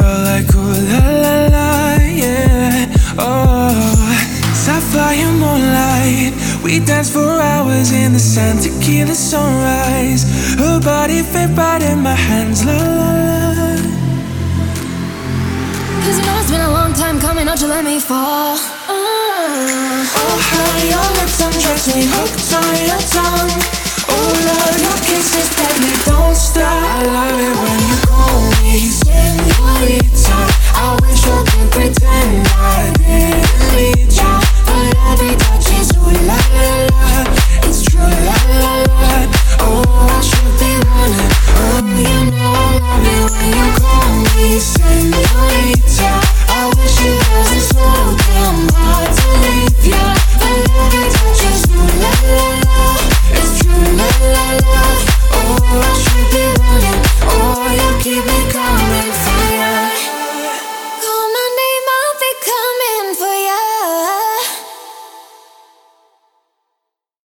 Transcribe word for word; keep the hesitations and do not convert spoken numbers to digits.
felt like ooh la la la, yeah. Oh, sapphire moonlight, we danced for hours in the sand, tequila sunrise. Her body fit right in my hands, la la la. Cause you know it's been a long time coming, don't you let me fall. uh. Oh, how your lips undress me, hooked on your tongue. Oh Lord, your kisses deadly, don't stop. I love it when you call me, yeah,